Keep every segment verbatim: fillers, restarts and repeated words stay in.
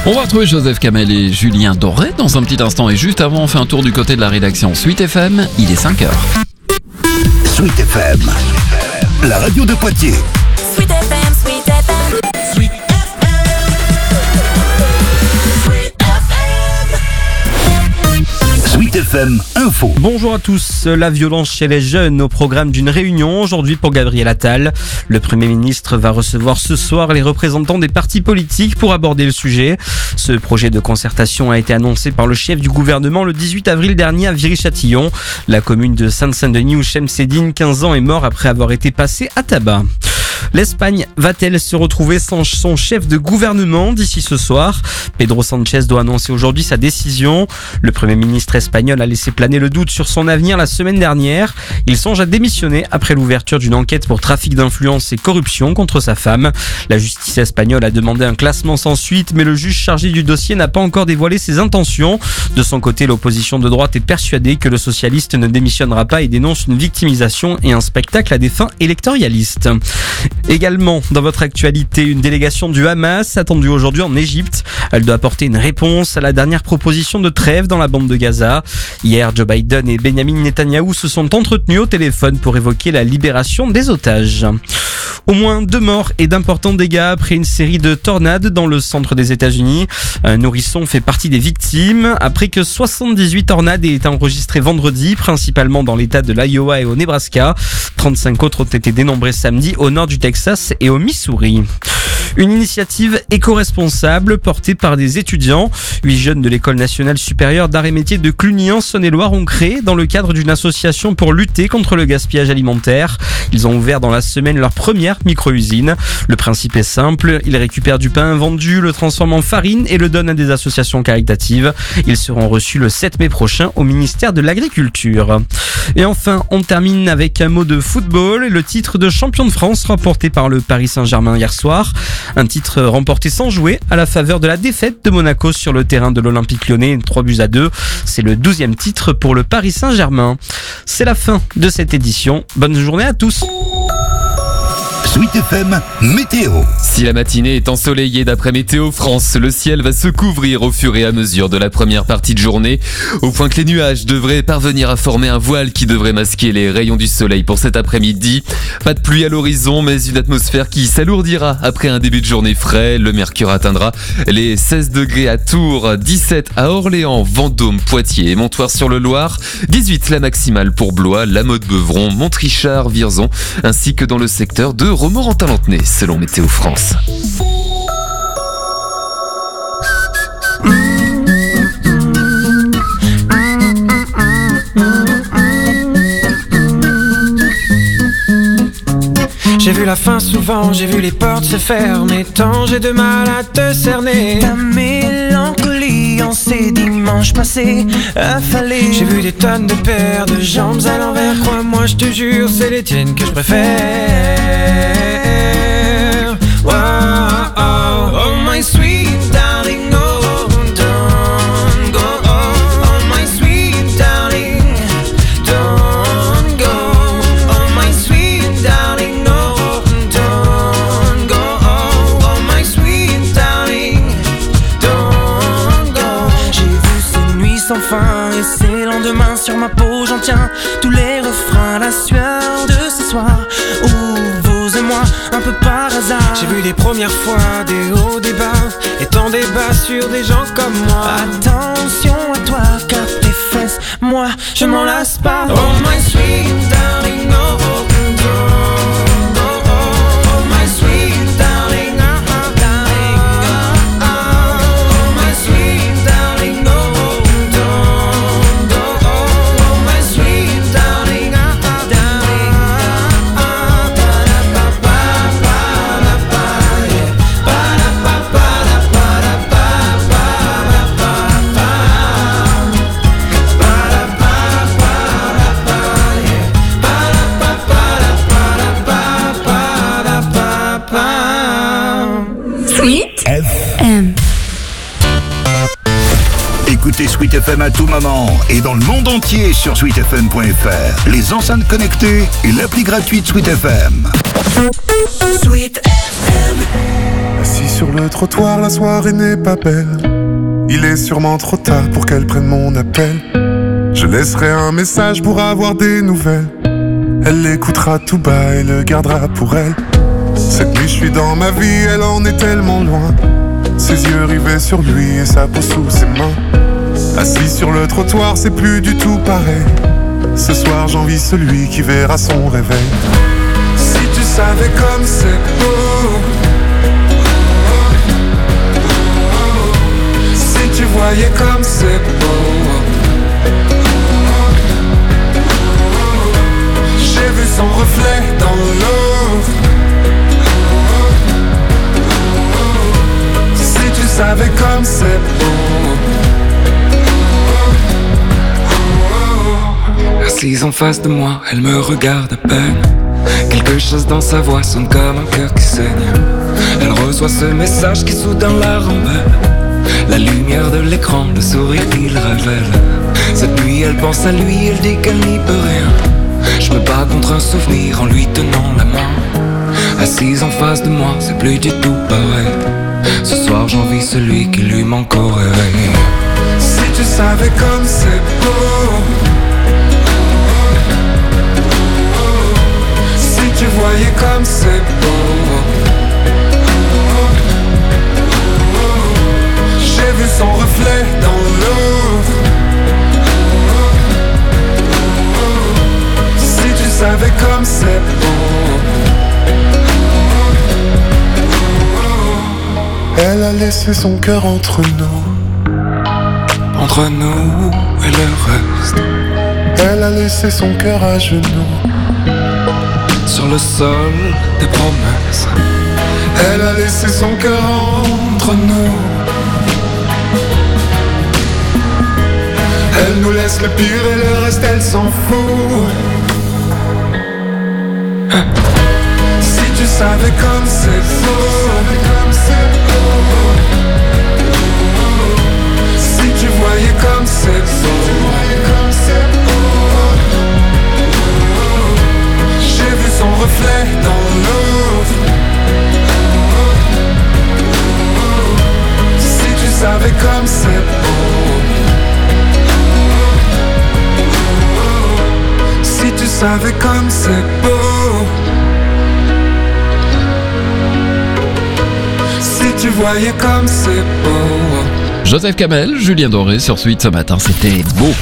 On va retrouver Joseph Kamel et Julien Doré dans un petit instant. Et juste avant, on fait un tour du côté de la rédaction Sweet F M. Il est cinq heures. Sweet F M, la radio de Poitiers. Sweet F M, Sweet F M, Sweet F M, Sweet F M. Sweet F M Info. Bonjour à tous. La violence chez les jeunes au programme d'une réunion aujourd'hui pour Gabriel Attal. Le Premier ministre va recevoir ce soir les représentants des partis politiques pour aborder le sujet. Ce projet de concertation a été annoncé par le chef du gouvernement le dix-huit avril dernier à Viry-Châtillon. La commune de Sainte-Saint-Denis où Chemseddine, quinze ans, est mort après avoir été passé à tabac. L'Espagne va-t-elle se retrouver sans son chef de gouvernement d'ici ce soir ? Pedro Sánchez doit annoncer aujourd'hui sa décision. Le Premier ministre espagnol a laissé planer le doute sur son avenir la semaine dernière. Il songe à démissionner après l'ouverture d'une enquête pour trafic d'influence et corruption contre sa femme. La justice espagnole a demandé un classement sans suite, mais le juge chargé du dossier n'a pas encore dévoilé ses intentions. De son côté, l'opposition de droite est persuadée que le socialiste ne démissionnera pas et dénonce une victimisation et un spectacle à des fins électoralistes. Également, dans votre actualité, une délégation du Hamas attendue aujourd'hui en Égypte. Elle doit apporter une réponse à la dernière proposition de trêve dans la bande de Gaza. Hier, Joe Biden et Benjamin Netanyahou se sont entretenus au téléphone pour évoquer la libération des otages. Au moins deux morts et d'importants dégâts après une série de tornades dans le centre des États-Unis. Un nourrisson fait partie des victimes après que soixante-dix-huit tornades aient été enregistrées vendredi, principalement dans l'état de l'Iowa et au Nebraska. trente-cinq autres ont été dénombrés samedi au nord du Texas et au Missouri. Une initiative éco-responsable portée par des étudiants. Huit jeunes de l'École nationale supérieure d'arts et métiers de Cluny en Saône-et-Loire ont créé dans le cadre d'une association pour lutter contre le gaspillage alimentaire. Ils ont ouvert dans la semaine leur première micro-usine. Le principe est simple, ils récupèrent du pain vendu, le transforment en farine et le donnent à des associations caritatives. Ils seront reçus le sept mai prochain au ministère de l'Agriculture. Et enfin, on termine avec un mot de football, le titre de champion de France remporté par le Paris Saint-Germain hier soir. Un titre remporté sans jouer à la faveur de la défaite de Monaco sur le terrain de l'Olympique Lyonnais, trois buts à deux. C'est le douzième titre pour le Paris Saint-Germain. C'est la fin de cette édition. Bonne journée à tous. Sweet F M Météo. Si la matinée est ensoleillée d'après Météo France, le ciel va se couvrir au fur et à mesure de la première partie de journée, au point que les nuages devraient parvenir à former un voile qui devrait masquer les rayons du soleil pour cet après-midi. Pas de pluie à l'horizon, mais une atmosphère qui s'alourdira après un début de journée frais. Le mercure atteindra les seize degrés à Tours, dix-sept à Orléans, Vendôme, Poitiers et Montoire-sur-le-Loir, dix-huit la maximale pour Blois, La Motte-Beuvron, Montrichard, Vierzon, ainsi que dans le secteur de Romorantin-Lanthenay, selon Météo France. J'ai vu la fin souvent, j'ai vu les portes se fermer. Tant j'ai de mal à te cerner. Ta mélancolie en ces dimanches passés affalés. J'ai vu des tonnes de paires de jambes à l'envers. Crois-moi, je te jure, c'est les tiennes que je préfère. Wow, oh, oh my sweet darling, oh, don't go. Oh, oh my sweet darling, don't go. Oh my sweet darling, no, don't go. Oh, oh my sweet darling, don't go. J'ai vu ces nuits sans fin et ces lendemains sur ma peau, j'en tiens tous les refrains, la sueur de ce soir où vous et moi, un peu par hasard. J'ai vu les premières fois des hauts, des bas, et tant des bas sur des gens comme moi. Attention à toi, car tes fesses, moi, je m'en lasse pas. Oh my sweet darling, oh, oh, oh, oh, oh my sweet darling, oh, oh, darling, oh, oh, oh my sweet darling, oh, oh, oh, oh, oh my sweet darling, oh, oh, darling, oh, oh, Sweet F. M. Écoutez Sweet F M à tout moment et dans le monde entier sur sweet f m point f r. Les enceintes connectées et l'appli gratuite Sweet F M. Sweet F M. Assis sur sur le trottoir, la soirée n'est pas belle. Il est sûrement trop tard pour qu'elle prenne mon appel. Je laisserai un message pour avoir des nouvelles. Elle l'écoutera tout bas et le gardera pour elle. Cette nuit je suis dans ma vie, elle en est tellement loin. Ses yeux rivés sur lui et sa peau sous ses mains. Assis sur le trottoir, c'est plus du tout pareil. Ce soir j'envie celui qui verra son réveil. Si tu savais comme c'est beau, si tu voyais comme c'est beau. J'ai vu son reflet dans l'eau. Si tu savais comme c'est beau. Assise en face de moi, elle me regarde à peine. Quelque chose dans sa voix sonne comme un cœur qui saigne. Elle reçoit ce message qui soudain la rembelle. La lumière de l'écran, le sourire qu'il révèle. Cette nuit elle pense à lui, elle dit qu'elle n'y peut rien. Je me bats contre un souvenir en lui tenant la main. Assise en face de moi, c'est plus du tout pareil. Ce soir j'envie celui qui lui manque au réveil. Si tu savais comme c'est beau. Si tu voyais comme c'est beau. J'ai vu son reflet dans l'eau. Si tu savais comme c'est beau. Elle a laissé son cœur entre nous. Entre nous et le reste. Elle a laissé son cœur à genoux. Sur le sol des promesses. Elle a laissé son cœur entre nous. Elle nous laisse le pire et le reste elle s'en fout. Si tu savais comme c'est beau. Si tu voyais comme c'est beau. J'ai vu son reflet dans l'eau. Si tu savais comme c'est beau. Si tu savais comme c'est beau. Si tu voyais comme c'est beau. Joseph Kamel, Julien Doré sur Suite ce matin, c'était beau.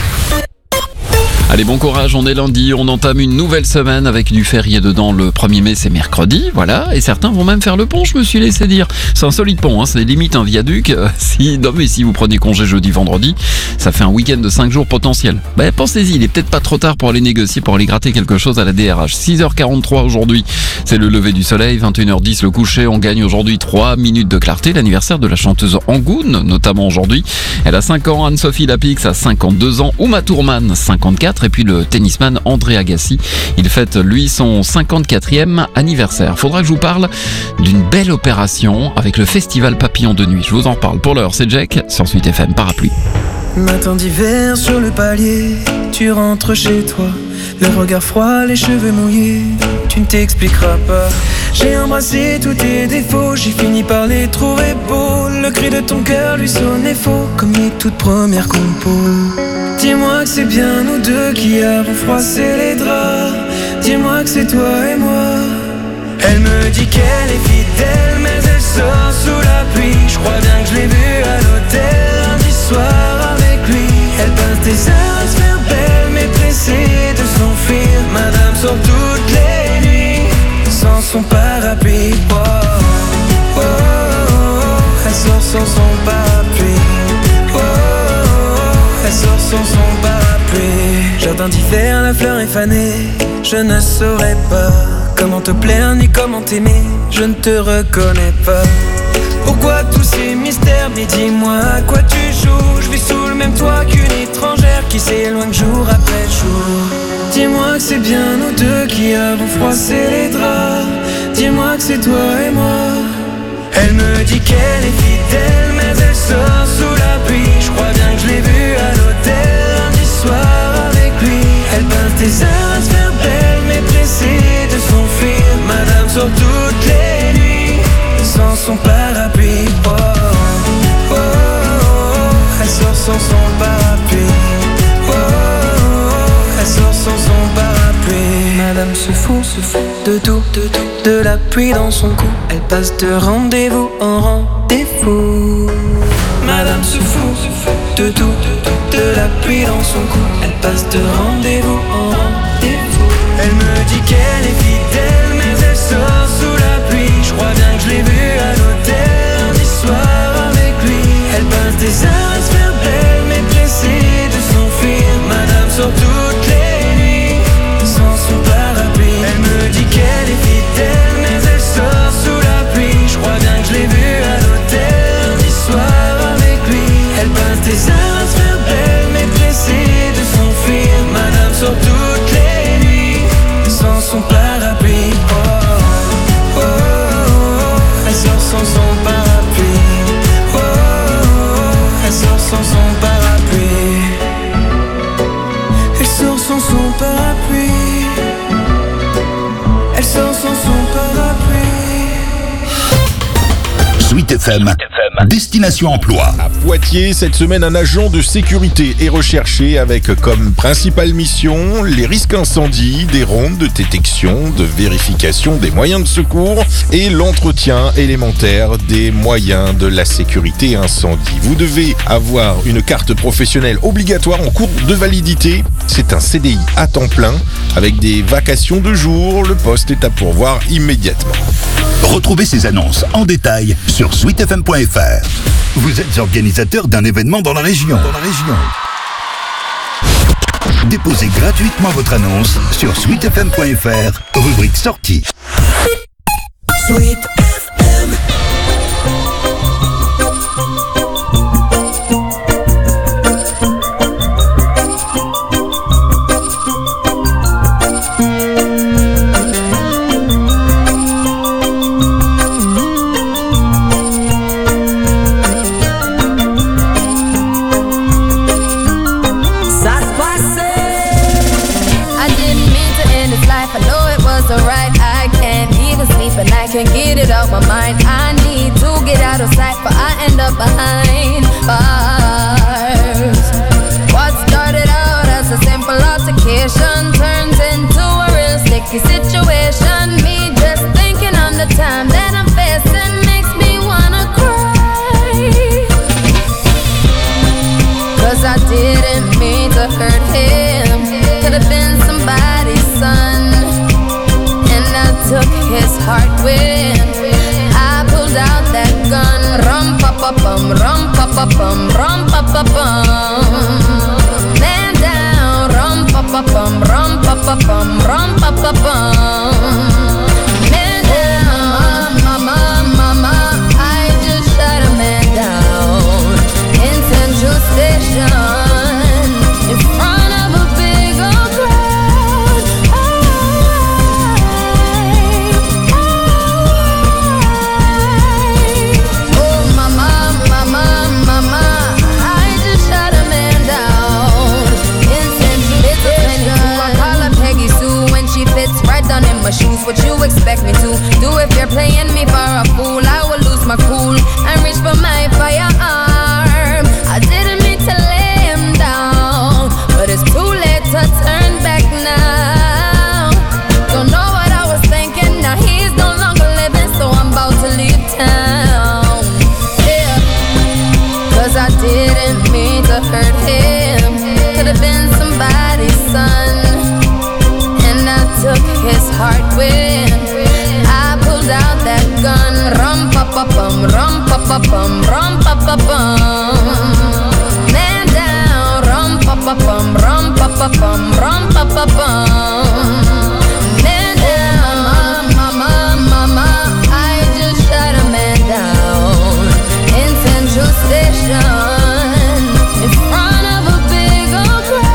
Allez, bon courage, on est lundi, on entame une nouvelle semaine avec du férié dedans. Le premier mai, c'est mercredi, voilà, et certains vont même faire le pont, je me suis laissé dire. C'est un solide pont, hein, c'est limite un viaduc. Si, non mais si vous prenez congé jeudi, vendredi, ça fait un week-end de cinq jours potentiel. Ben pensez-y, il est peut-être pas trop tard pour aller négocier, pour aller gratter quelque chose à la D R H. six heures quarante-trois aujourd'hui, c'est le lever du soleil, vingt et une heures dix le coucher. On gagne aujourd'hui trois minutes de clarté, l'anniversaire de la chanteuse Angoune, notamment aujourd'hui. Elle a cinq ans, Anne-Sophie Lapix a cinquante-deux ans, Uma Thurman cinquante-quatre, et puis le tennisman André Agassi, il fête lui son cinquante-quatrième anniversaire. Faudra que je vous parle d'une belle opération avec le festival Papillon de Nuit. Je vous en reparle. Pour l'heure, c'est Jack sur Suite F M, Parapluie. Matin d'hiver sur le palier, tu rentres chez toi, le regard froid, les cheveux mouillés, tu ne t'expliqueras pas. J'ai embrassé tous tes défauts, j'ai fini par les trouver beaux. Le cri de ton cœur lui sonnait faux, comme les toutes premières compos. Dis-moi que c'est bien nous deux qui avons froissé les draps. Dis-moi que c'est toi et moi. Elle me dit qu'elle est fidèle, mais elle sort sous la pluie. Je crois bien que je l'ai vue à l'hôtel lundi soir avec lui. Elle pince des heures à se faire belle, mais pressée de s'enfuir. Madame sort toutes les nuits sans son parapluie. Oh, oh, oh, oh. Elle sort sans son parapluie. Oh, oh, oh. Elle sort sans son parapluie. Jardin d'hiver, la fleur est fanée. Je ne saurais pas comment te plaire ni comment t'aimer. Je ne te reconnais pas. Pourquoi tous ces mystères? Mais dis-moi à quoi tu joues. Je vis sous le même toit qu'une étrangère qui s'éloigne jour après jour. Dis-moi que c'est bien nous deux qui avons froissé les draps. Dis-moi que c'est toi et moi. Elle me dit qu'elle est fidèle, mais elle sort sous la pluie. Je crois bien que je l'ai vue à l'hôtel lundi soir avec lui. Elle pince des heures à se faire belle, mais pressée de s'enfuir. Madame sort toutes les nuits sans son parapluie. fout, se fout de tout, de tout, de la pluie dans son cou. Elle passe de rendez-vous en rendez-vous. Madame se fout, se fout de tout, de tout, de la pluie dans son cou. Elle passe de rendez-vous en rendez-vous. Elle me dit qu'elle est fidèle, mais elle sort sous la pluie. Je crois bien que je l'ai vue à l'hôtel lundi soir avec lui. Elle passe des heures à se faire belle, mais pressée de s'enfuir. Madame sort toutes les nuits sans son parapluie. Elle me dit qu'elle est fidèle, mais elle sort sous la pluie. Je crois bien que je l'ai vue à l'hôtel lundi soir avec lui. Elle passe des heures à se faire belle, mais pressée de s'enfuir. Madame sort toutes les nuits sans son parapluie. Oh, oh, oh, oh. Elle sort sans son parapluie. Oh, oh, oh. Elle sort sans son parapluie. Elle sort sans son parapluie. Elle sort sans son parapluie. Sweet F M, Destination Emploi. À Poitiers, cette semaine, un agent de sécurité est recherché avec comme principale mission les risques incendies, des rondes de détection, de vérification des moyens de secours et l'entretien élémentaire des moyens de la sécurité incendie. Vous devez avoir une carte professionnelle obligatoire en cours de validité. C'est un C D I à temps plein avec des vacations de jour. Le poste est à pourvoir immédiatement. Retrouvez ces annonces en détail sur sweet f m point f r. Vous êtes organisateur d'un événement dans la région. Dans la région. Déposez gratuitement votre annonce sur sweet f m point f r, rubrique sortie. Sweet F M. And I can't get it out my mind. I need to get out of sight, but I end up behind bars. What started out as a simple altercation turns into a real sticky situation. Me just thinking on the time that I'm facing makes me wanna cry. Cause I didn't mean to hurt him. Could've been somebody's son. Took his heart when I pulled out that gun. Rum pa pa bum, rum pa pa bum, rum pa pa bum. Man down, rum pa pa bum, rum pa pa bum, rum pa pa bum. Man down, mama, mama, I just shot a man down in Central Station in front of a big old crowd. In my shoes, what you expect me to do? If you're playing me for a fool, I will lose my cool and reach for my firearm. I didn't mean to lay him down, but it's too late to turn back now. Don't know what I was thinking, now he's no longer living, so I'm about to leave town. Yeah, cause I didn't mean to hurt him. Could've been somebody's son. Took his heart when I pulled out that gun. Rum pa pa bum, rum pa pa bum, rum pa pa bum. Man down, rum pa pa bum, rum pa pa bum, rum pa pa bum. Man down, mama, mama, I just shot a man down in Central Station in front of a big old crowd.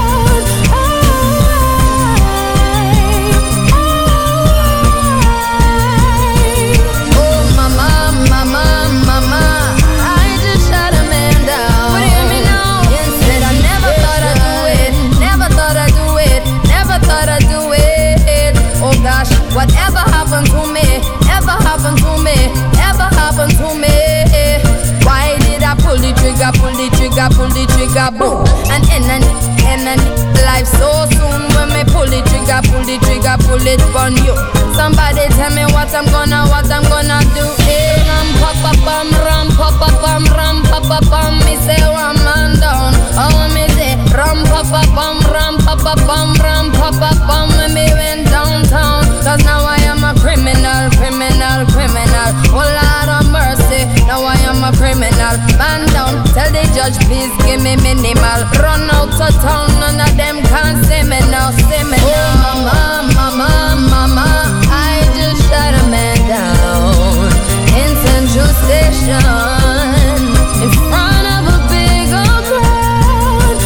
Whatever happened to me, ever happened to me, ever happened to me. Why did I pull the trigger, pull the trigger, pull the trigger, boom? And in and in and life so soon when me pull pull the trigger, pull the trigger, pull it on you. Somebody tell me what I'm gonna, what I'm gonna do. Hey, ram pa pa pam, ram pa pa pam, ram pa pa pam. Me say one man down. Oh me say ram pa pa pam, ram pa pa pam, ram pa pa pam. When me went downtown, 'cause now I am a criminal, criminal, criminal. Oh Lord of mercy, now I am a criminal. Man down, tell the judge please give me minimal. Run out of town, none of them can see me now, see me now. Oh mama, mama, mama, I just shot a man down in Central Station in front of a big old crowd.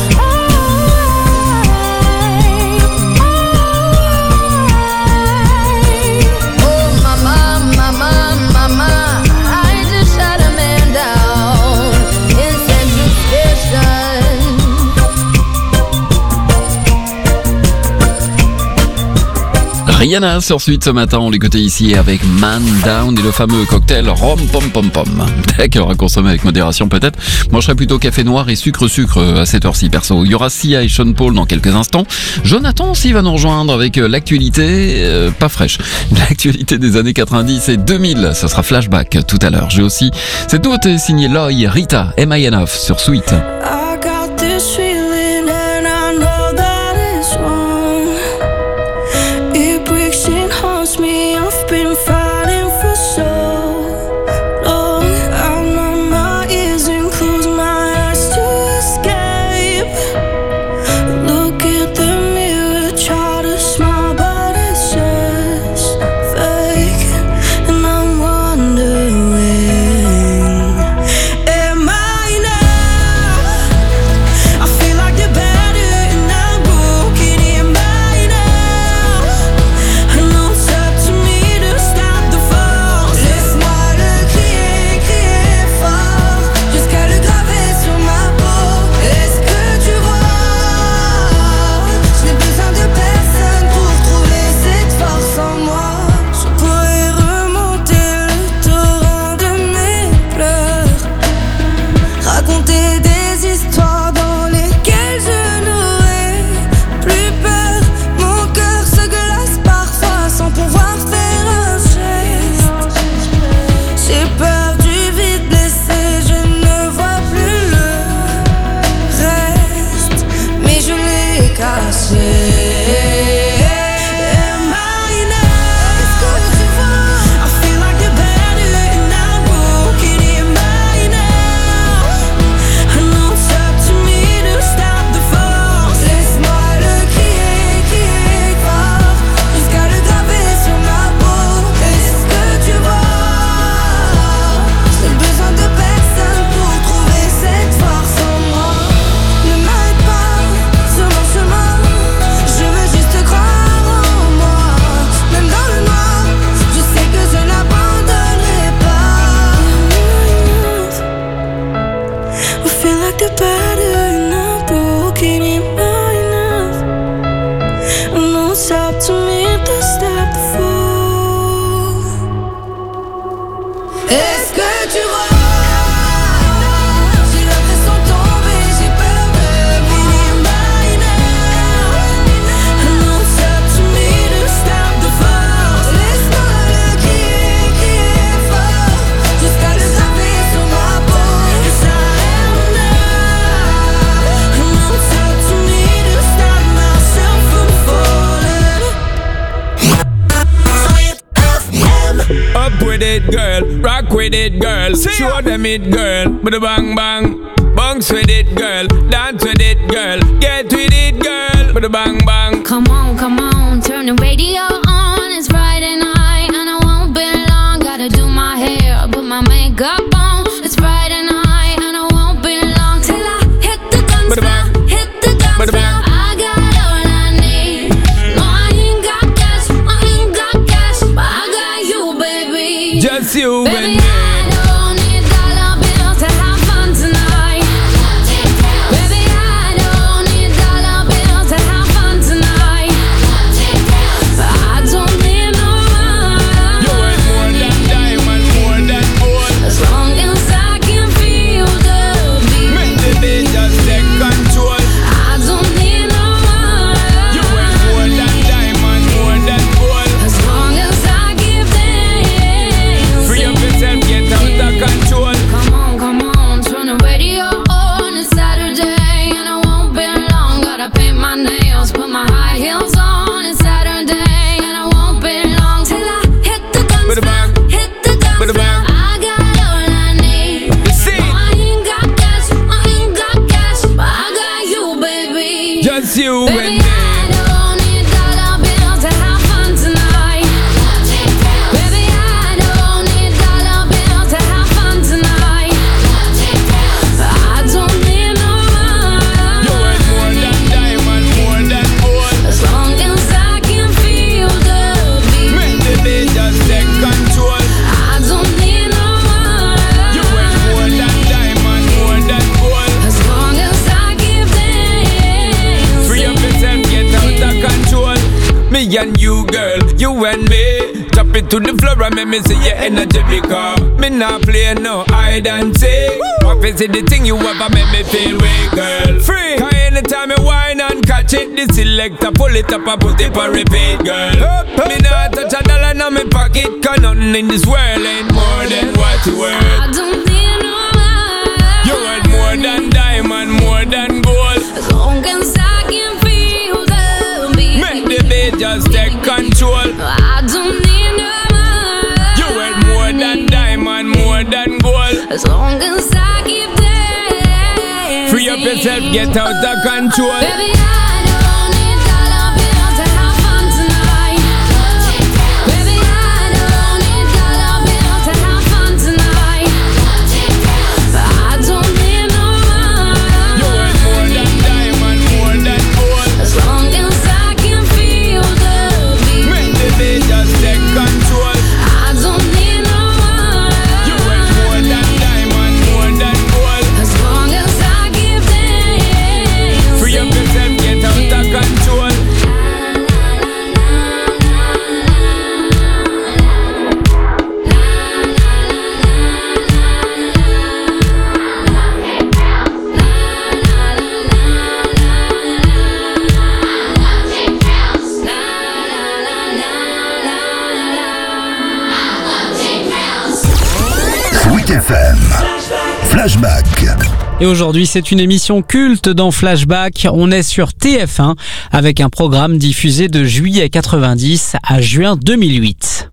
Oh mama, mama, mama, I just shot a man down in Central Station. Rihanna sur Suite ce matin, on l'écoutait ici avec Man Down et le fameux cocktail Rom Pom Pom Pom. Qu'elle à consommer avec modération peut-être. Moi je serais plutôt café noir et sucre sucre à cette heure-ci perso. Il y aura Sia et Sean Paul dans quelques instants. Jonathan aussi va nous rejoindre avec l'actualité, euh, pas fraîche, l'actualité des années quatre-vingt-dix et deux mille. Ça sera flashback tout à l'heure. J'ai aussi, c'est tout signé Loy, Rita, Am I Enough sur Suite. I got this feeling and I know that it's wrong. It breaks and haunts me. I've been fighting for so long. I numb my ears and close my eyes to escape. Look at the mirror, try to smile, but it's just fake. And I'm wondering, am I enough? I feel like the better and I'm broken. Am I enough? I know it's up to me to stop the fall. Laisse-moi le crier, crier fort, jusqu'à le graver sur ma peau. Est-ce que tu vois? Je n'ai besoin de personne pour trouver cette force en moi. Je pourrais remonter le torrent de mes pleurs, raconter des histoires dans lesquelles je n'aurais plus peur. Mon cœur se glace parfois sans pouvoir faire un geste. J'ai peur du vide blessé, je ne vois plus le reste, mais je l'ai caché. Am I enough? Est-ce que tu vois? I feel like the better and I'm broken. Am I enough? I know it's up to me to stop the fall. Laisse-moi le crier, crier fort, jusqu'à le graver sur ma peau. Est-ce que tu vois? J'ai besoin de personne pour trouver cette force en moi. Ne m'arrête pas sur mon chemin, je veux juste croire en moi. Même dans le noir, je sais que je n'abandonnerai pas. I feel like the better and I'm broken. Am I enough? I know it's up to me to stop the fall. Est-ce que tu vois? J'ai l'impression de tomber, j'ai peur de moi. Am I enough? I know it's up to me to stop the fall. Laisse-moi le crier, crier fort, jusqu'à le graver sur ma peau. Yes, I am enough. I know it's up to me to stop myself from falling. Up with it, girl. Rock with it, girl. Show them it, girl. With a bang bang. Bounce with it, girl. Dance with it, girl. Get with it, girl. With a bang bang. Come on, come on, turn the radio on. It's Friday night and I won't be long. Gotta do my hair, put my makeup on. It's Friday night and I won't be long till I hit the guns now, hit the guns now. I got all I need. No, I ain't got cash, I ain't got cash, but I got you, baby. Just you and Baby, me. I don't need dollar bills to have fun tonight. Baby, I don't need dollar bills to have fun tonight. I don't need no You money. ain't more than diamond, more than gold. As long me and you, girl, you and me. Drop it to the floor and make me see your energy because me not play no hide and seek. What is it the thing you ever make me feel way, girl? Free. Cause anytime you whine and catch it, the selector pull it up and put it for repeat, girl. Up, up, me not touch a dollar in my pocket, cause nothing in this world ain't more than what you worth. I don't need no man. You worth more than diamond, more than gold. As long as I can feel the beat. Make the beat just take control. I don't need no man. You worth more than diamond, more than gold. As long as I keep dancing. Free up yourself, get out of control. Baby, I don't need dollar bills to have fun tonight. Baby, I don't need dollar bills to have fun tonight. I don't need no man. You worth more than diamond, more than gold. As long as I can feel the beat. Make the beat just take control. I don't need no man. You worth more than diamond, more than gold. As long as I keep dancing. Free up yourself, get out of control. Sweet F M. Flashback. Et aujourd'hui, c'est une émission culte dans Flashback. On est sur T F un avec un programme diffusé de juillet quatre-vingt-dix à juin deux mille huit.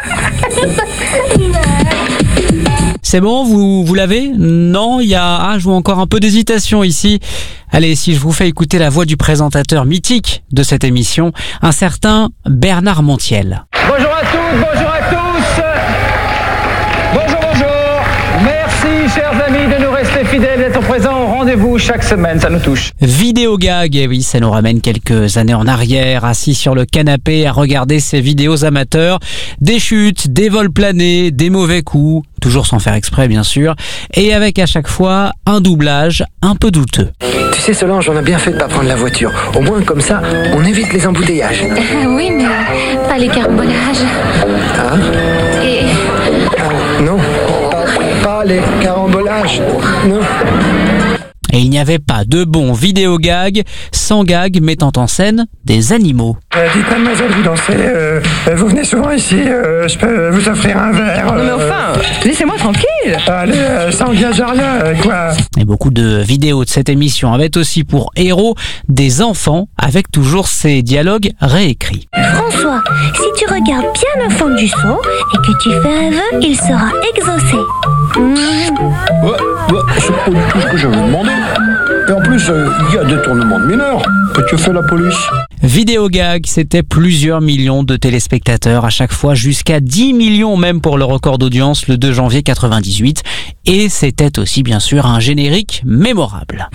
C'est bon, vous, vous l'avez? Non, il y a, ah, je vois encore un peu d'hésitation ici. Allez, si je vous fais écouter la voix du présentateur mythique de cette émission, un certain Bernard Montiel. Bonjour à toutes, bonjour à tous. Bonjour, bonjour. Merci, chers amis, de nous rester fidèles, d'être présents au rendez-vous chaque semaine, ça nous touche. Vidéo gag, et oui, ça nous ramène quelques années en arrière, assis sur le canapé à regarder ces vidéos amateurs. Des chutes, des vols planés, des mauvais coups, toujours sans faire exprès bien sûr, et avec à chaque fois un doublage un peu douteux. Tu sais Solange, on a bien fait de pas prendre la voiture. Au moins comme ça, on évite les embouteillages. Euh, oui, mais pas les carambolages. Hein? Et Ah, non, pas, pas les carambolages. Non. Et il n'y avait pas de bon vidéo gag sans gag mettant en scène des animaux. Euh, dites mademoiselle, vous dansez, euh, vous venez souvent ici, euh, je peux vous offrir un verre. Non mais enfin, laissez-moi tranquille. Allez, euh, ça engage à rien, euh, quoi. Et beaucoup de vidéos de cette émission avaient aussi pour héros des enfants avec toujours ces dialogues réécrits. François, si tu regardes bien au fond du seau et que tu fais un vœu, il sera exaucé. Mmh. Ouais, ouais, c'est pas du tout ce que j'avais demandé. Et en plus, il euh, y a détournement de mineurs. Que fait la police? Vidéo gag, c'était plusieurs millions de téléspectateurs à chaque fois, jusqu'à dix millions même pour le record d'audience le deux janvier quatre-vingt-dix-huit. Et c'était aussi bien sûr un générique mémorable.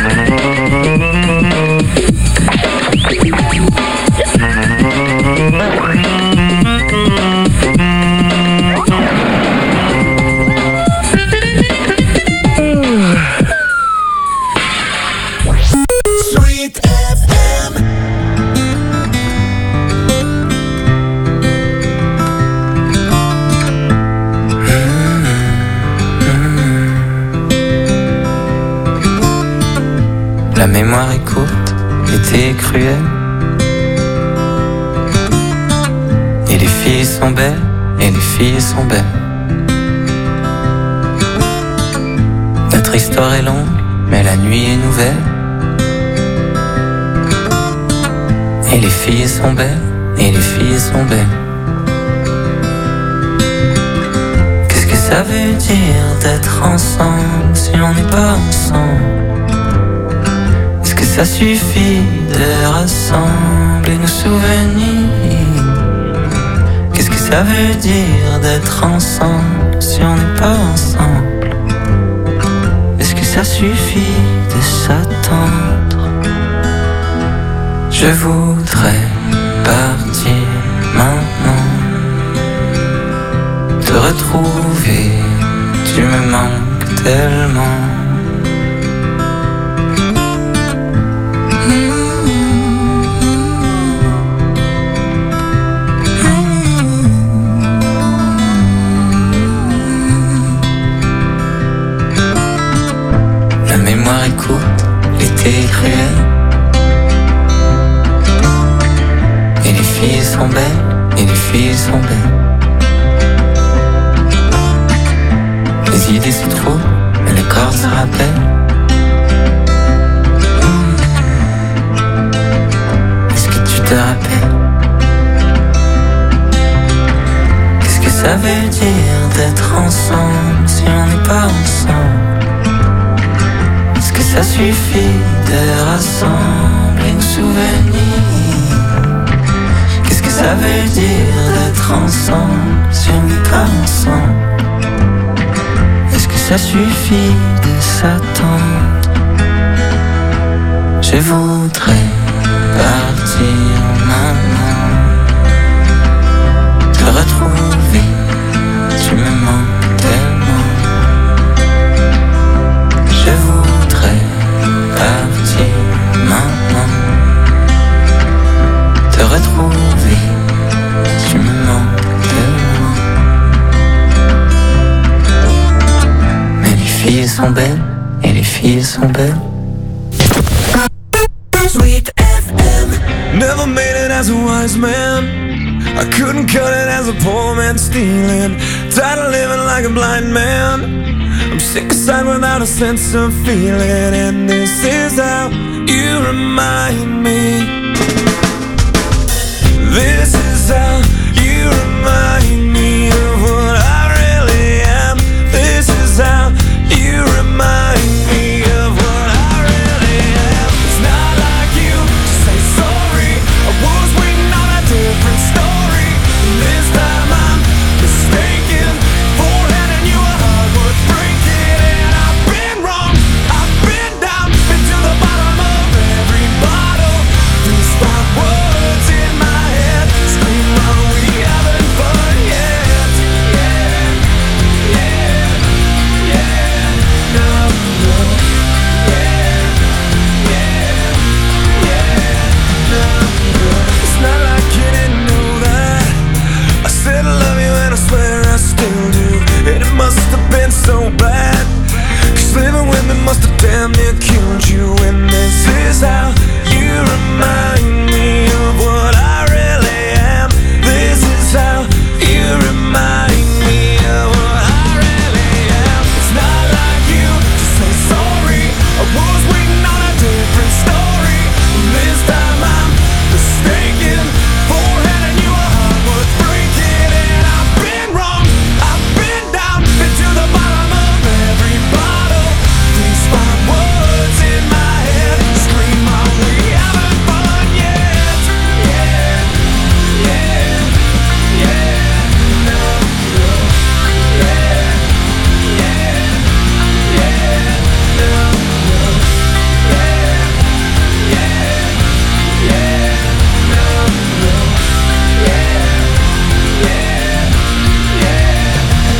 Sweet F M. La mémoire est courte, l'été est cruel. Et les filles sont belles, et les filles sont belles. Notre histoire est longue, mais la nuit est nouvelle. Et les filles sont belles, et les filles sont belles. Qu'est-ce que ça veut dire d'être ensemble si on n'est pas ensemble? Est-ce que ça suffit de rassembler nos souvenirs? Qu'est-ce que ça veut dire d'être ensemble si on n'est pas ensemble? Est-ce que ça suffit de s'attendre? Je voudrais partir maintenant, te retrouver, tu me manques tellement. est cruel. Et les filles sont belles, et les filles sont belles. Les idées se trouvent, mais le corps se rappelle. Hmm. Est-ce que tu te rappelles? Qu'est-ce que ça veut dire d'être ensemble si on n'est pas ensemble? Est-ce que ça suffit de rassembler nos souvenirs? Qu'est-ce que ça veut dire d'être ensemble si on n'est pas ensemble? Est-ce que ça suffit de s'attendre? Je voudrais partir maintenant, te retrouver, tu me manques tellement. Je voudrais partir maintenant, te retrouver, tu me manques tellement. Mais les filles sont belles, et les filles sont belles. Sweet F M. Never made it as a wise man. I couldn't cut it as a poor man stealing. Tired of living like a blind man. I'm sick aside without a sense of feeling. And this is how you remind me. This is how you remind me of what I really am. This is how you remind me of what I really am. It's not like you to say sorry. I was waiting on a different story. This time I'm mistaken for handing you a heart worth breaking. And I've been wrong, I've been down, been to the bottom of every bottle. These five words in my head scream, are we having fun yet? Yeah, yeah, yeah, no, no, yeah, yeah, yeah, no, no. It's not like you didn't know that I said I love you and I swear I still do. And it must have been so bad, 'cause living with me must have damn near killed you. And this is how you remind me of what I really am. This is how you remind me of what I really am. It's not like you to say sorry. I was waiting on a different story. This time I'm mistaken for handing you a heart worth breaking. And I've been wrong, I've been down, been to the bottom of every bottle. These five words in my head scream, are we having fun yet? Yeah, yeah, yeah, no, no, yeah, yeah, yeah, no, no, yeah, yeah, yeah, no, no, yeah, yeah, yeah,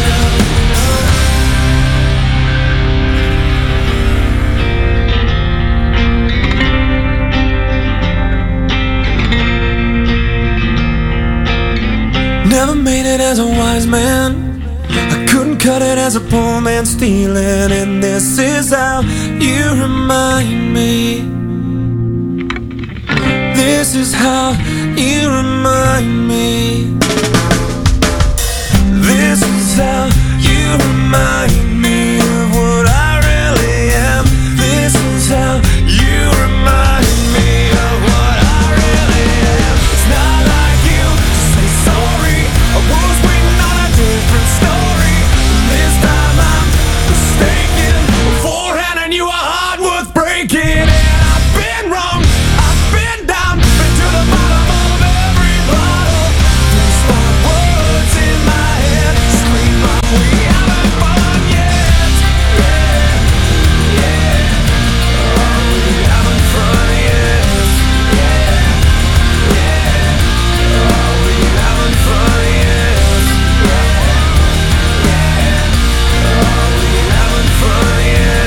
Never made it as a wise man. I couldn't cut it as a poor man stealing. And this is how you remind me. This is how you remind me. This is how you remind me of what I really am. This is how you remind me of what I really am. It's not like you to say sorry. I was waiting on a different story. This time I'm mistaken for handing you a heart worth breaking. And I've been wrong, I've been down, been to the bottom of every bottle. These five words in my head scream, are we having fun yet? Yeah, yeah, are we having fun yet? Yeah, yeah, are we having fun yet? Yeah, yeah, are we having fun yet?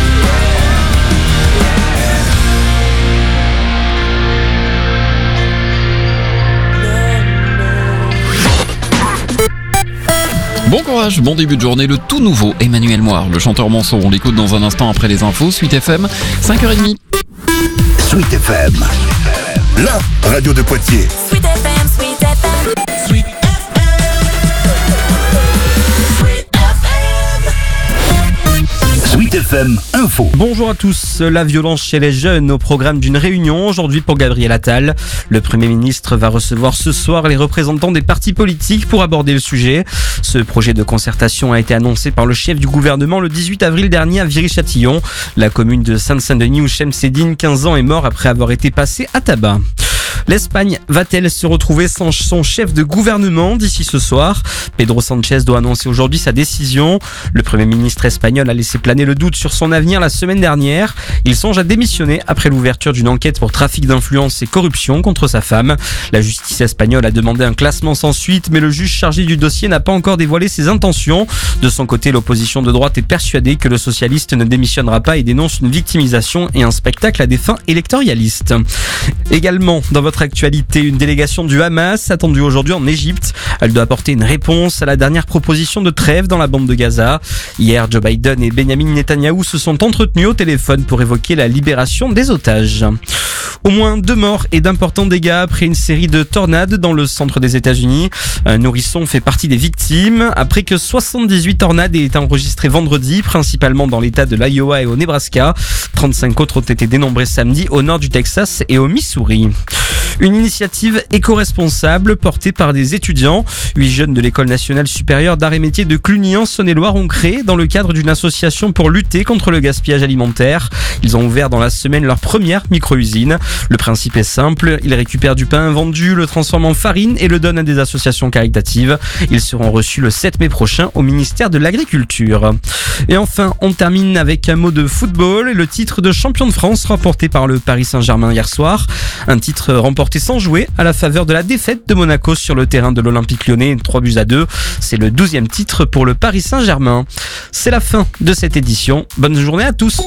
Bon courage, bon début de journée, le tout nouveau Emmanuel Moir, le chanteur Manson. On l'écoute dans un instant après les infos, Suite F M, cinq heures trente. Sweet F M, la radio de Poitiers. Sweet F M, Sweet F M. Sweet Sweet F M Info. Bonjour à tous. La violence chez les jeunes au programme d'une réunion aujourd'hui pour Gabriel Attal. Le Premier ministre va recevoir ce soir les représentants des partis politiques pour aborder le sujet. Ce projet de concertation a été annoncé par le chef du gouvernement le dix-huit avril dernier à Viry-Châtillon. La commune de Sainte-Saint-Denis où Chemseddine, quinze ans, est mort après avoir été passé à tabac. L'Espagne va-t-elle se retrouver sans son chef de gouvernement d'ici ce soir? Pedro Sanchez doit annoncer aujourd'hui sa décision. Le Premier ministre espagnol a laissé planer le doute sur son avenir la semaine dernière. Il songe à démissionner après l'ouverture d'une enquête pour trafic d'influence et corruption contre sa femme. La justice espagnole a demandé un classement sans suite, mais le juge chargé du dossier n'a pas encore dévoilé ses intentions. De son côté, l'opposition de droite est persuadée que le socialiste ne démissionnera pas et dénonce une victimisation et un spectacle à des fins électoralistes. Également, dans votre actualité, une délégation du Hamas attendue aujourd'hui en Égypte. Elle doit apporter une réponse à la dernière proposition de trêve dans la bande de Gaza. Hier, Joe Biden et Benjamin Netanyahou se sont entretenus au téléphone pour évoquer la libération des otages. Au moins deux morts et d'importants dégâts après une série de tornades dans le centre des États-Unis. Un nourrisson fait partie des victimes après que soixante-dix-huit tornades aient été enregistrées vendredi, principalement dans l'état de l'Iowa et au Nebraska. trente-cinq autres ont été dénombrés samedi au nord du Texas et au Missouri. Une initiative éco-responsable portée par des étudiants. Huit jeunes de l'École nationale supérieure d'art et métiers de Cluny en Saône-et-Loire ont créé dans le cadre d'une association pour lutter contre le gaspillage alimentaire. Ils ont ouvert dans la semaine leur première micro-usine. Le principe est simple, ils récupèrent du pain vendu, le transforment en farine et le donnent à des associations caritatives. Ils seront reçus le sept mai prochain au ministère de l'Agriculture. Et enfin, on termine avec un mot de football et le titre de champion de France remporté par le Paris Saint-Germain hier soir. Un titre remporté sans jouer à la faveur de la défaite de Monaco sur le terrain de l'Olympique Lyonnais, trois buts à deux. C'est le douzième titre pour le Paris Saint-Germain. C'est la fin de cette édition. Bonne journée à tous.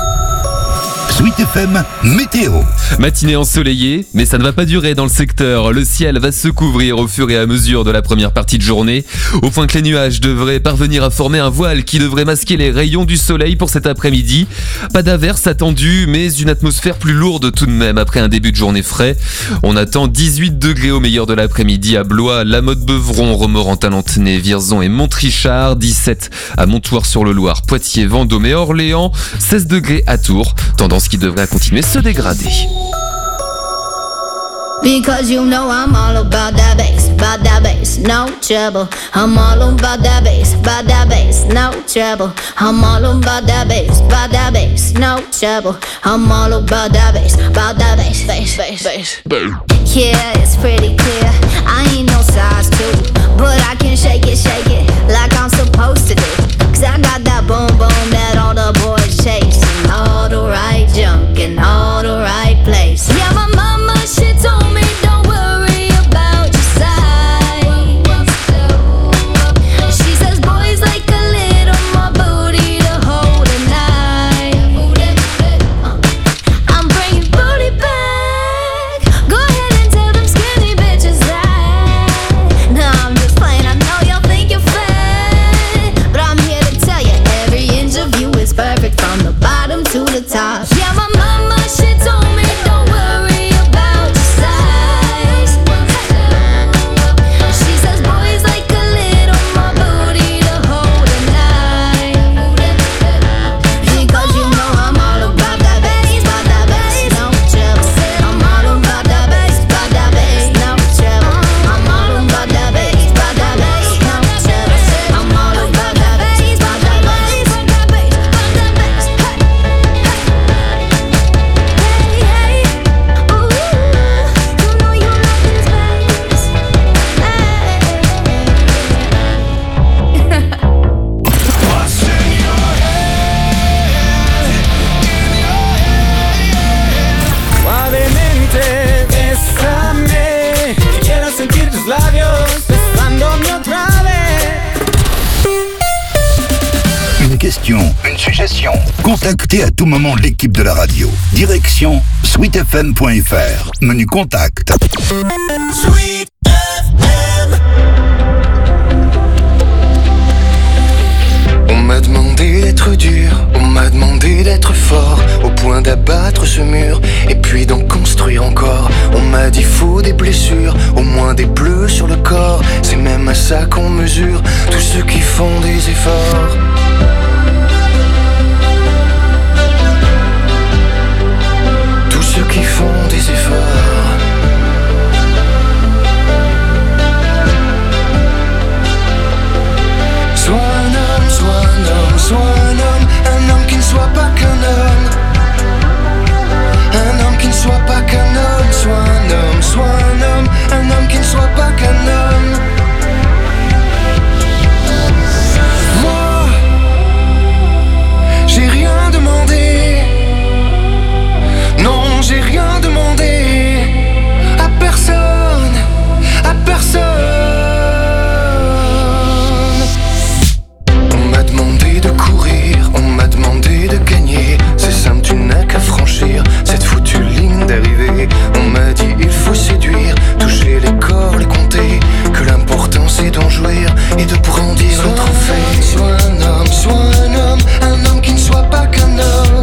Sweet F M Météo. Matinée ensoleillée, mais ça ne va pas durer dans le secteur. Le ciel va se couvrir au fur et à mesure de la première partie de journée, au point que les nuages devraient parvenir à former un voile qui devrait masquer les rayons du soleil pour cet après-midi. Pas d'averse attendue, mais une atmosphère plus lourde tout de même après un début de journée frais. On attend dix-huit degrés au meilleur de l'après-midi à Blois, La Motte-Beuvron, Romorantin-Lanthenay, Vierzon et Montrichard, dix-sept à Montoire-sur-le-Loir, Poitiers, Vendôme et Orléans, seize degrés à Tours. Tendance qui devrait continuer se dégrader. Because you know I'm all about that bass, about that bass, no trouble. I'm all about that bass, about that bass, no trouble. I'm all about that bass, about that bass, no trouble. I'm all about that bass, about that bass, bass, bass, bass. Yeah, it's pretty clear. I ain't no size two, but I can shake it, shake it like I'm supposed to do. Cause I got that boom boom that all the boys chase, and all the right junk in all the right place. Yeah, my mama, she told me don't worry about your size. She says boys like a little more booty to hold at night. I'm bringing booty back. Go ahead and tell them skinny bitches that. No, I'm just playing, I know y'all think you're fat, but I'm here to tell you every inch of you is perfect from the bottom to the top. Yeah, my mama, she told me don't worry about your size. She says boys like a little more booty to hold at night. Because you know I'm all about that bass, about that bass, no trouble. I'm all about that bass, about that bass, no trouble. I'm all about that bass, about that bass, no trouble. I'm all about that bass, about that bass, about that bass, about that bass. Hey, hey, ooh, you know you love this bass. Suavemente, bésame. Quiero sentir tus labios besándome otra vez. Une question, une suggestion. Contactez à tout moment l'équipe de la radio. Direction sweet f m point f r. Menu contact. Sweet F M. On m'a demandé d'être dur, on m'a demandé d'être fort, au point d'abattre ce mur ça qu'on mesure tous ceux qui font des efforts. Tous ceux qui font des efforts. Sois un homme, sois un homme, sois un homme, un homme qui ne soit pas qu'un homme. Un homme qui ne soit pas qu'un homme, sois un homme, sois un homme, un homme qui ne soit pas qu'un homme. Moi, j'ai rien demandé. Non, j'ai rien demandé à personne, à personne. On m'a demandé de courir, on m'a demandé de gagner. C'est simple, tu n'as qu'à franchir cette foutue ligne d'arrivée. On m'a dit il faut séduire, toucher les corps, les compter, que l'important c'est d'en jouir et de brandir le trophée. Sois un homme, sois un homme, un homme qui ne soit pas qu'un homme.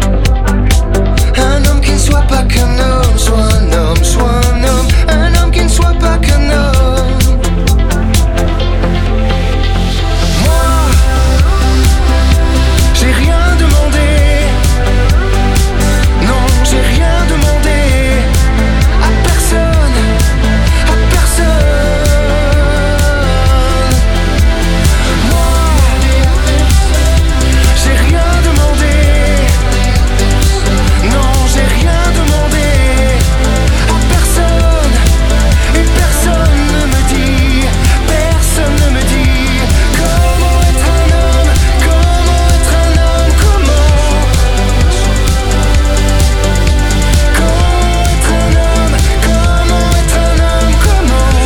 Un homme qui ne soit pas qu'un homme, sois un homme, sois un homme, un homme qui ne soit pas qu'un homme. Moi, j'ai rien demandé. Non, j'ai rien demandé à personne, à personne. Moi, j'ai rien demandé. Non, j'ai rien demandé à personne. Et personne ne me dit, personne ne me dit comment être un homme, comment être un homme, comment. Comment être un homme, comment être un homme, comment.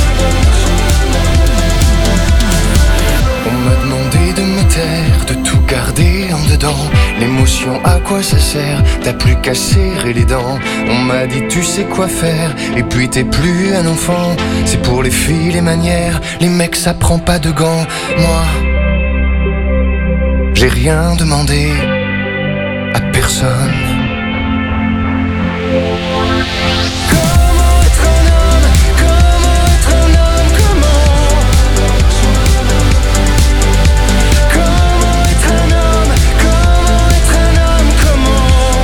On m'a demandé de me taire, de tout garder en dedans. L'émotion, à quoi ça sert? T'as plus qu'à serrer les dents. On m'a dit tu sais quoi faire, et puis t'es plus un enfant. C'est pour les filles les manières, les mecs ça prend pas de gants. Moi, j'ai rien demandé à personne. Comment être un homme, comment être un homme, comment. Comment être un homme, comment être un homme, comment.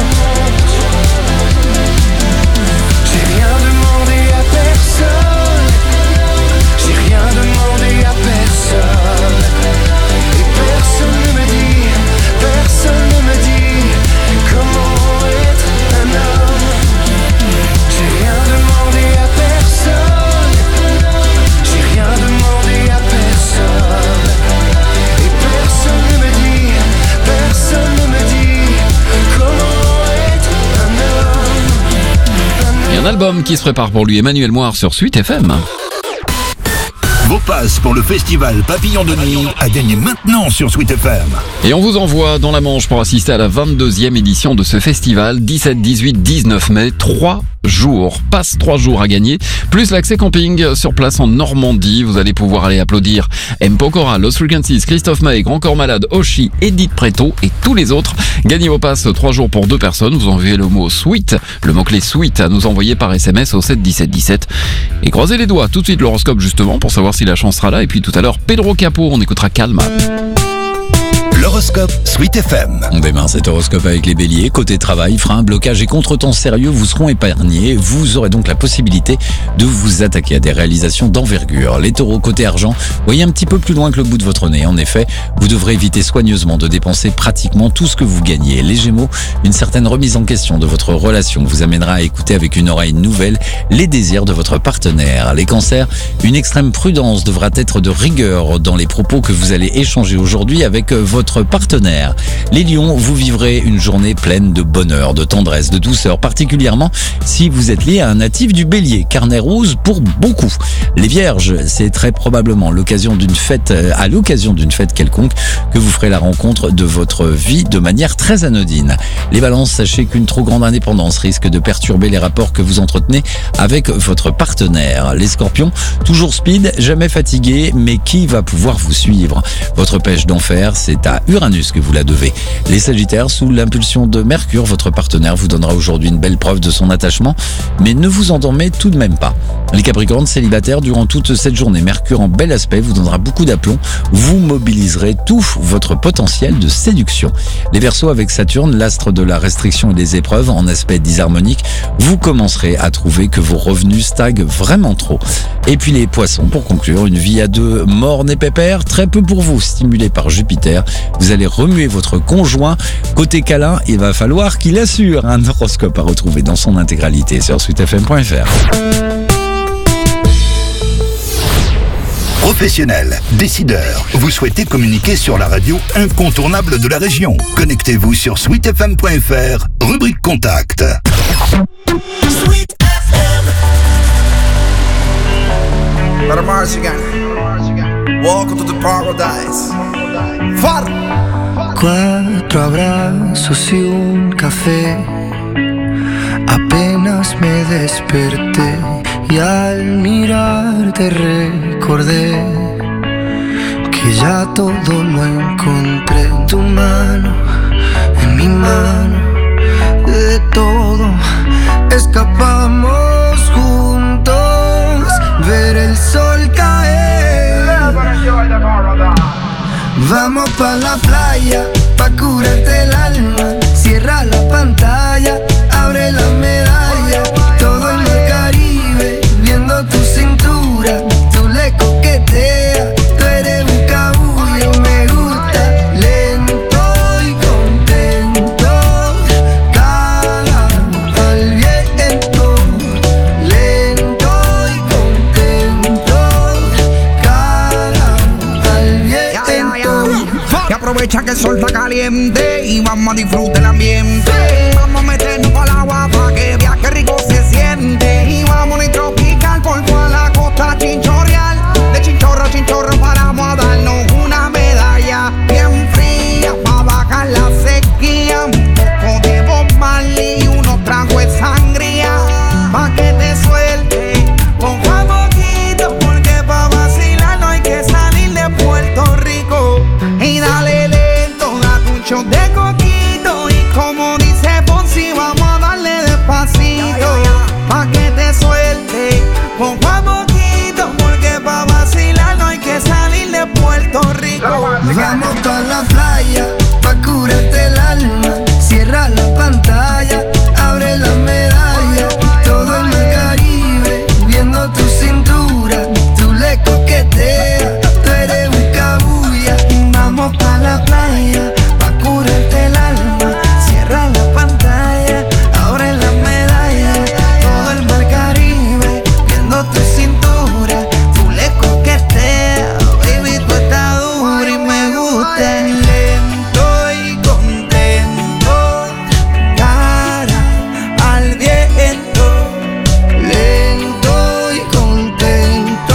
J'ai rien demandé à personne. J'ai rien demandé à personne. Et personne ne me dit, personne ne me dit comment être un homme. J'ai rien demandé à personne. J'ai rien demandé à personne. Et personne ne me dit, personne ne me dit comment être un homme. Et un album qui se prépare pour lui, Emmanuel Moir sur Suite F M. Vos passes pour le festival Papillon de Nuit à gagner maintenant sur Suite F M. Et on vous envoie dans la Manche pour assister à la vingt-deuxième édition de ce festival, dix-sept, dix-huit, dix-neuf mai, trois jours, passe trois jours à gagner, plus l'accès camping sur place en Normandie. Vous allez pouvoir aller applaudir M. Pokora, Lost Frequencies, Christophe Maé, Grand Corps Malade, Oshi, Edith Preto et tous les autres. Gagnez vos passes trois jours pour deux personnes. Vous envoyez le mot Suite, le mot-clé Suite à nous envoyer par S M S au sept dix-sept dix-sept. Et croisez les doigts, tout de suite l'horoscope justement pour savoir si la chance sera là. Et puis tout à l'heure, Pedro Capo, on écoutera Calma. L'horoscope Suite F M. On démarre cet horoscope avec les béliers. Côté travail, frein, blocage et contretemps sérieux vous seront épargnés. Vous aurez donc la possibilité de vous attaquer à des réalisations d'envergure. Les taureaux, côté argent, voyez un petit peu plus loin que le bout de votre nez. En effet, vous devrez éviter soigneusement de dépenser pratiquement tout ce que vous gagnez. Les gémeaux, une certaine remise en question de votre relation vous amènera à écouter avec une oreille nouvelle les désirs de votre partenaire. Les cancers, une extrême prudence devra être de rigueur dans les propos que vous allez échanger aujourd'hui avec votre partenaire. Les lions, vous vivrez une journée pleine de bonheur, de tendresse, de douceur, particulièrement si vous êtes lié à un natif du bélier. Carnet rose pour beaucoup. Les vierges, c'est très probablement l'occasion d'une fête, à l'occasion d'une fête quelconque que vous ferez la rencontre de votre vie de manière très anodine. Les balances, sachez qu'une trop grande indépendance risque de perturber les rapports que vous entretenez avec votre partenaire. Les scorpions, toujours speed, jamais fatigué, mais qui va pouvoir vous suivre? Votre pêche d'enfer, c'est à Uranus que vous la devez. Les Sagittaires, sous l'impulsion de Mercure, votre partenaire vous donnera aujourd'hui une belle preuve de son attachement, mais ne vous endormez tout de même pas. Les Capricornes célibataires, durant toute cette journée, Mercure en bel aspect vous donnera beaucoup d'aplomb. Vous mobiliserez tout votre potentiel de séduction. Les Verseaux, avec Saturne, l'astre de la restriction et des épreuves, en aspect disharmonique, vous commencerez à trouver que vos revenus stagnent vraiment trop. Et puis les Poissons, pour conclure, une vie à deux morne et pépère, très peu pour vous, stimulé par Jupiter. Vous allez remuer votre conjoint. Côté câlin, il va falloir qu'il assure. Un horoscope à retrouver dans son intégralité sur sweet f m point f r. Professionnels, décideurs, vous souhaitez communiquer sur la radio incontournable de la région. Connectez-vous sur sweet f m point f r, rubrique contact. Sweet F M. Para Marcigan. Welcome to the paradise. Far. Cuatro abrazos y un café. Apenas me desperté y al mirarte recordé que ya todo lo encontré en tu mano, en mi mano. De todo escapamos juntos, ver el sol caer. Vamos pa' la playa, pa' curarte el alma. Cierra la pantalla, abre la medalla. Todo en el Caribe, viendo tu cintura. Tú le coqueteas, tú eres un cabullo. Me gusta lento y contento. Cara al viento, lento y contento. Cara al viento. Y aprovecha que el sol está caliente y vamos a disfrutar el ambiente. Vamos a meternos para el agua pa' que viaje rico se siente. Y vamos a ir tropical por toda la costa chinchorreal. De chinchorro a chinchorro paramos a darnos una medalla bien fría pa' bajar la sequía. Un poco de Bob Marley y unos tragos de sangría pa' que te suelte poco a poquito, porque pa' vacilar no hay que salir de Puerto Rico. Y dale lento, date un shot de coquito. Y como dice Fonsi, vamos a darle despacito pa' que te suelte poco a poquito, porque pa' vacilar no hay que salir de Puerto Rico. Vamos pa' la playa, pa' curarte el alma. Cierra la pantalla, abre la medalla. Todo en el Caribe, viendo tu cintura. Tú le coqueteas, tú eres un cabulla. Vamos pa' la playa, pa' curarte el alma. Cierra la pantalla, abre la medalla. Todo el mar Caribe, viendo tu cintura. Tú le coqueteas, baby, tú estás dura y me gusta. Lento y contento, cara al viento. Lento y contento,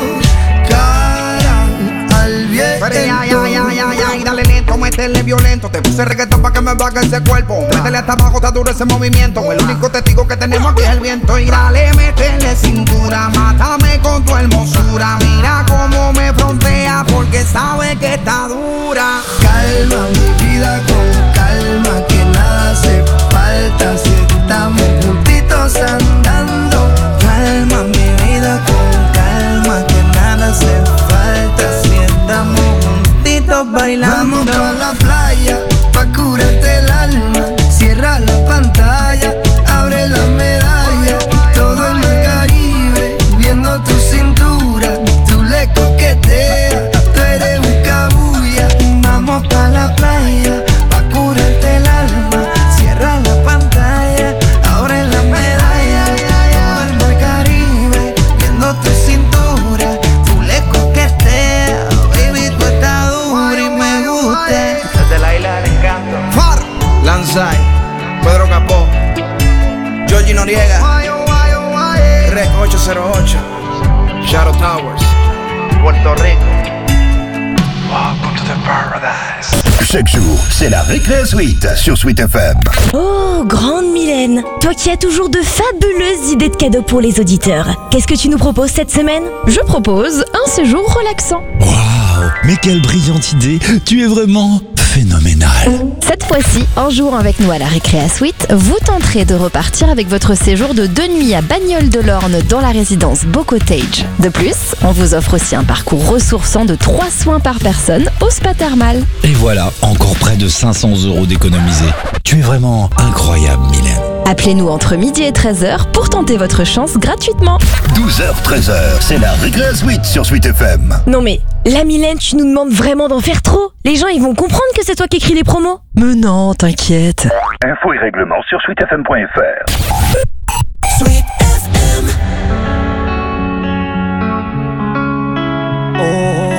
cara al viento. Pero ya, ya, ya, ya, ya, y dale lento, métele violento. Te puse reggaetón pa' que me baje ese cuerpo. Métele hasta abajo, está duro ese movimiento. El único testigo que tenemos aquí es el viento. Y dale, métele cintura, mátame con tu hermosura. Mira cómo me frontea, porque sabe que está dura. Calma mi vida con calma, que nada hace falta si estamos juntitos andando. Calma mi vida con calma, que nada hace falta si estamos juntitos bailando. Vamos pa' la playa, pa' curarte el alma. Cierra la pantalla, abre la medalla. Todo en el Caribe, viendo tu cintura. Tú le coqueteas, tú eres un cabulla. Vamos pa' la playa, pa' curarte el alma. Cierra la pantalla, abre la medalla. Todo el mar Caribe, viendo tu cintura. Tú le coqueteas, baby, tú estás dura y me gusta. Desde la isla del encanto. Far, Lanzai, Pedro Capó, Georgie Noriega, Rec ocho cero ocho, Shadow Towers, Puerto Rico. Welcome to the paradise. Chaque jour, c'est la Récré Suite sur Sweet F M. Oh, grande Mylène, toi qui as toujours de fabuleuses idées de cadeaux pour les auditeurs. Qu'est-ce que tu nous proposes cette semaine? Je propose un séjour relaxant. Waouh, mais quelle brillante idée! Tu es vraiment phénoménal. Cette fois-ci, en jouant avec nous à la Récréa Suite, vous tenterez de repartir avec votre séjour de deux nuits à Bagnoles-de-l'Orne dans la résidence Beau Cottage. De plus, on vous offre aussi un parcours ressourçant de trois soins par personne au spa thermal. Et voilà, encore près de cinq cents euros d'économisés. Tu es vraiment incroyable, Mylène. Appelez-nous entre midi et treize heures pour tenter votre chance gratuitement. douze heures treize heures, c'est la Récréa Suite sur Sweet F M. Non mais, la Mylène, tu nous demandes vraiment d'en faire trop. Les gens, ils vont comprendre que c'est toi qui écris les promos. Mais non, t'inquiète. Infos et règlements sur sweet f m point f r. Sweet F M. Oh,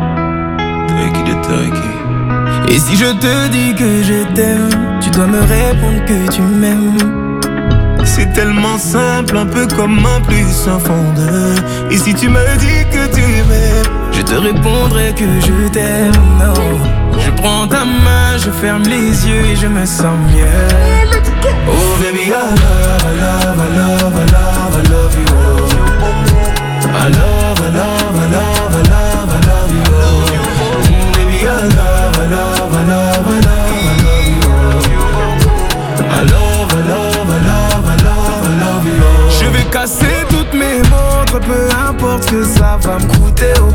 take it, take it. Et si je te dis que je t'aime, tu dois me répondre que tu m'aimes. C'est tellement simple, un peu comme un plus un fond de. Et si tu me dis que tu m'aimes, je te répondrai que je t'aime. Oh, je prends ta main, je ferme les yeux et je me sens mieux. Oh baby, I love, I love, I love, I love, I love you. Oh. I love, I love, I love, I love, I love you. Oh. Mm, baby, I love, I love, I love, I love, I love you. I love, I love, I love, I love, I love you. Je vais casser toutes mes montres, peu importe ce que ça va me coûter. Oh.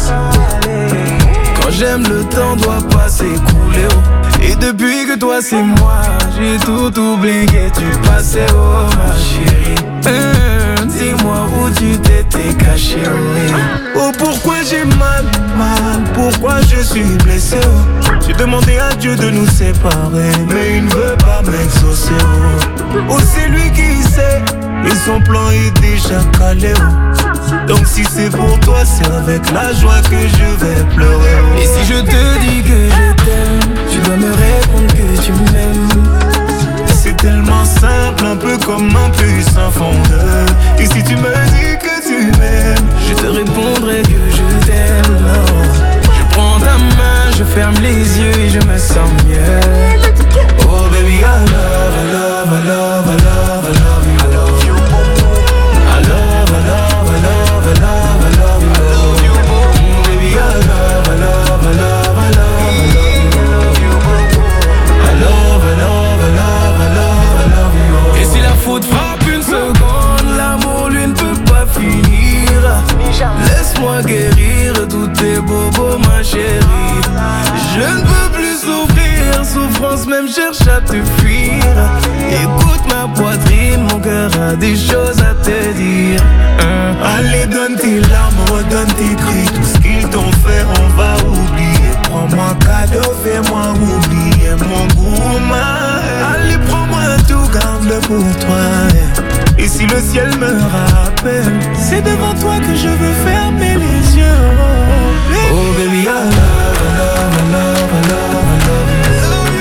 Quand j'aime, le temps doit pas s'écouler. Oh. Et depuis que toi c'est moi, j'ai tout oublié, tu passais, oh ma chérie. Hum, dis-moi où tu t'étais caché, oui. Oh pourquoi j'ai mal, mal, pourquoi je suis blessé, oh. J'ai demandé à Dieu de nous séparer, mais il ne veut pas m'exaucer, oh. Oh c'est lui qui sait, et son plan est déjà calé, oh. Donc si c'est pour toi, c'est avec la joie que je vais pleurer, oh. Et si je te dis que je t'aime, tu dois me répondre que tu m'aimes. C'est tellement simple, un peu comme un puissant fondeur. Et si tu me dis que tu m'aimes, je te répondrai que je t'aime. Oh. Je prends ta main, je ferme les yeux et je me sens mieux. Oh baby, I love, I love, I love, I love, I love you. I love you. I love, I love, I love, I love, I love you. Mm, baby, I love, I love, I love, I love, I love you. I love, I love, I love, I love, I love you. Et si la faute frappe une seconde, l'amour lui ne peut pas finir. Laisse-moi guérir tous tes bobos, ma chérie. Je ne peux plus souffrir, souffrance même cherche à te fuir. Écoute ma poitrine, mon cœur a des choses à te dire. Hein? Allez donne tes larmes, redonne tes cris. Tout ce qu'ils t'ont fait on va oublier. Prends-moi cadeau, fais-moi oublier mon goût, ma. Allez prends-moi tout, garde-le pour toi. Et si le ciel me rappelle, c'est devant toi que je veux fermer les yeux. Oh baby, I love, I love, I love, I love, I love you.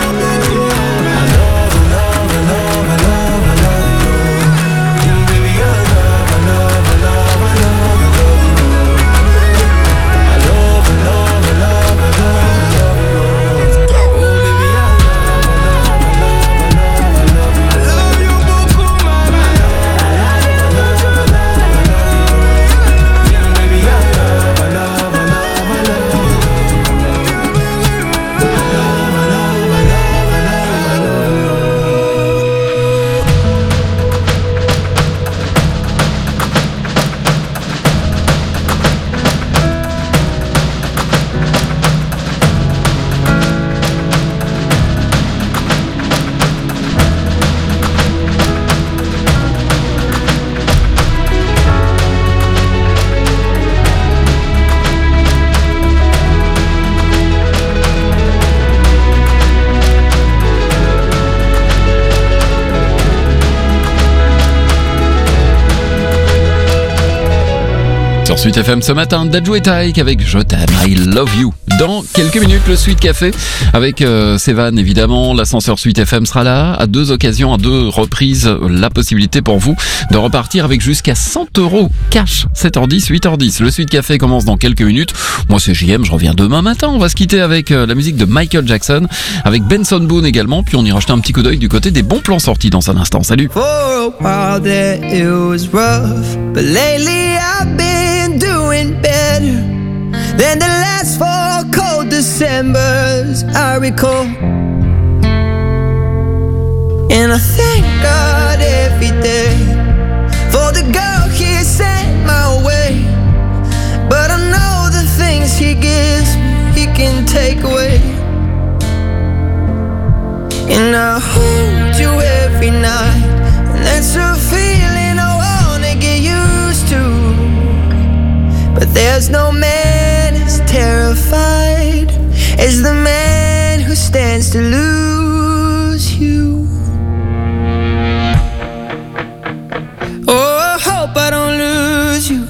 I love, I love, I love, I love, I love you. Baby, I love, I love, I love, I love, I love you. I love, I love, I love, I love, I love you. Oh baby, I love, I love, I love, I love, I love you. I love you beaucoup, mama. I love, I love, I love, I love you. Baby, I love, I love, I love, I love you. Sur Sweet F M ce matin, Dadju et Taïk avec Je t'aime, I love you. Dans quelques minutes, le Sweet Café avec euh, Sévan évidemment. L'ascenseur Sweet F M sera là. À deux occasions, à deux reprises, la possibilité pour vous de repartir avec jusqu'à cent euros cash. sept heures dix, huit heures dix. Le Sweet Café commence dans quelques minutes. Moi c'est J M, je reviens demain matin. On va se quitter avec euh, la musique de Michael Jackson, avec Benson Boone également. Puis on ira jeter un petit coup d'œil du côté des bons plans sortis dans un instant. Salut. For a while there it was rough, but lately I've been doing better than the last four cold Decembers I recall. And I thank God every day for the girl He sent my way. But I know the things He gives me He can take away. And I hold you every night, and that's a feeling I wanna get used to. But there's no man as terrified as the man who stands to lose you. Oh, I hope I don't lose you.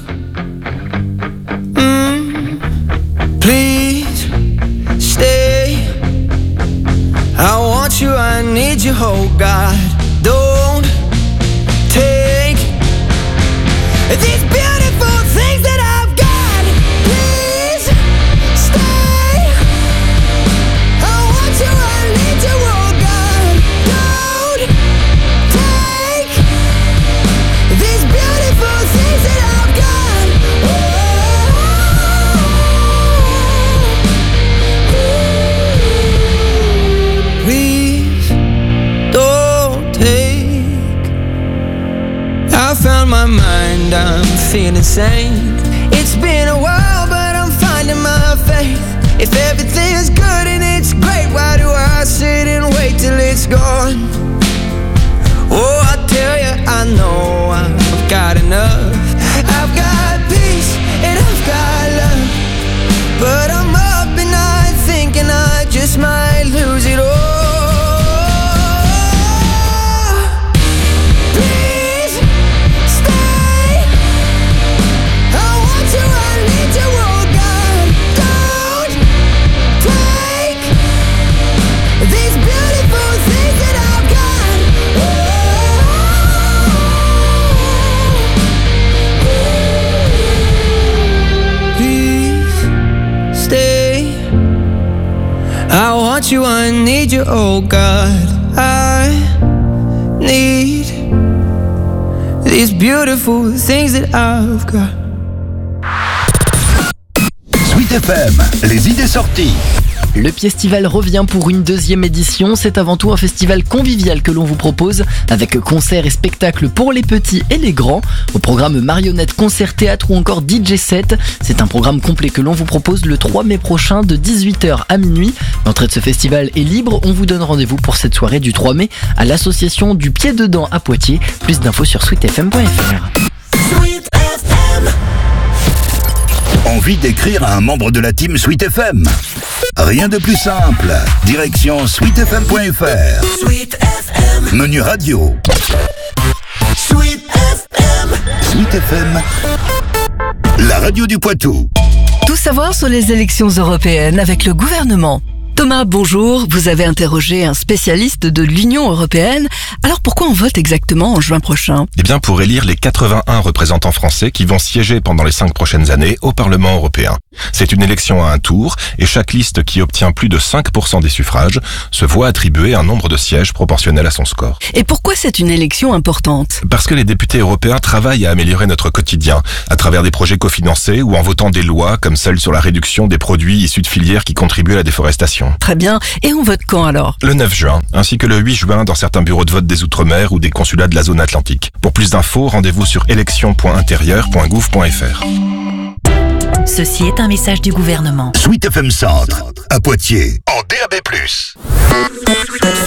Mm. Please stay. I want you, I need you, oh God. Don't take these beautiful things that I've got. Please stay. I want you, I need you, oh God. Don't take these beautiful things that I've got. Oh, please don't take. I found my mind, I'm feeling sane. It's been a while, but I'm finding my faith. If everything's good and it's great, why do I sit and wait till it's gone? Oh, I tell you, I know I've got enough. I've got peace and I've got love, but I'm up and I'm thinking I just might lose it all. Please stay. I want you, I need you, oh God. Don't take these beautiful things that I've got. Please stay. I want you, I need you, oh God. I need these beautiful things that I've got. Sweet F M, les idées sorties. Le Piestival revient pour une deuxième édition. C'est avant tout un festival convivial que l'on vous propose, avec concerts et spectacles pour les petits et les grands. Au programme marionnettes, concerts, théâtre ou encore D J set. C'est un programme complet que l'on vous propose le trois mai prochain de dix-huit heures à minuit. L'entrée de ce festival est libre. On vous donne rendez-vous pour cette soirée du trois mai à l'association du Pied Dedans à Poitiers. Plus d'infos sur sweet f m point f r. Sweet F M. Envie d'écrire à un membre de la team Sweet F M? Rien de plus simple. Direction sweet f m point f r. Sweet F M. Menu radio. Sweet F M. Sweet F M. La radio du Poitou. Tout savoir sur les élections européennes avec le gouvernement. Thomas, bonjour. Vous avez interrogé un spécialiste de l'Union européenne. Alors pourquoi on vote exactement en juin prochain? Eh bien pour élire les quatre-vingt-un représentants français qui vont siéger pendant les cinq prochaines années au Parlement européen. C'est une élection à un tour et chaque liste qui obtient plus de cinq pour cent des suffrages se voit attribuer un nombre de sièges proportionnel à son score. Et pourquoi c'est une élection importante? Parce que les députés européens travaillent à améliorer notre quotidien à travers des projets cofinancés ou en votant des lois comme celle sur la réduction des produits issus de filières qui contribuent à la déforestation. Très bien. Et on vote quand alors? Le neuf juin, ainsi que le huit juin dans certains bureaux de vote des Outre-mer ou des consulats de la zone atlantique. Pour plus d'infos, rendez-vous sur élections point intérieur point gouv point f r. Ceci est un message du gouvernement. Sweet F M Centre, à Poitiers, en D A B plus.